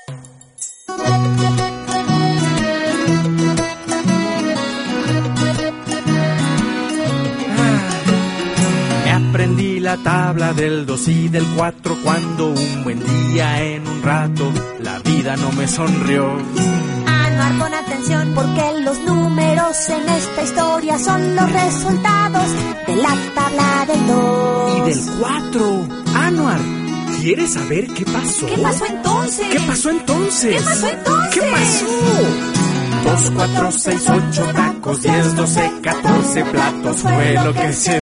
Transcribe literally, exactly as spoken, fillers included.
Me aprendí la tabla del dos y del cuatro cuando un buen día en un rato la vida no me sonrió. Anuar con atención porque los números en esta historia son los resultados de la tabla del dos. Y del cuatro. Anuar, ¿quieres saber qué pasó? ¿Qué pasó entonces? ¿Qué pasó entonces? ¿Qué pasó entonces? ¿Qué pasó? Dos, cuatro, seis, ocho tacos, diez, doce, catorce platos fue lo que se